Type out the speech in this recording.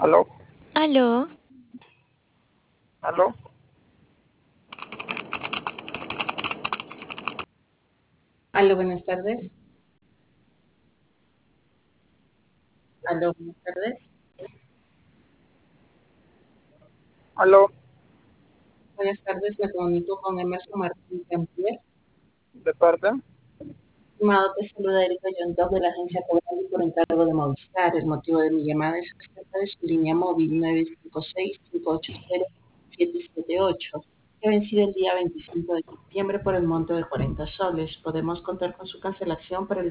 Aló, Aló, aló, Aló, buenas tardes. Aló, buenas tardes. aló, Buenas tardes, me comunico con Emerson Martín Templier. de parte, Estimado, te saluda Erika Yontos de la agencia Cobrandi por encargo de Movistar. El motivo de mi llamada es acerca de su línea móvil 956-580-778, que vencido el día 25 de septiembre por el monto de 40 soles. Podemos contar con su cancelación para el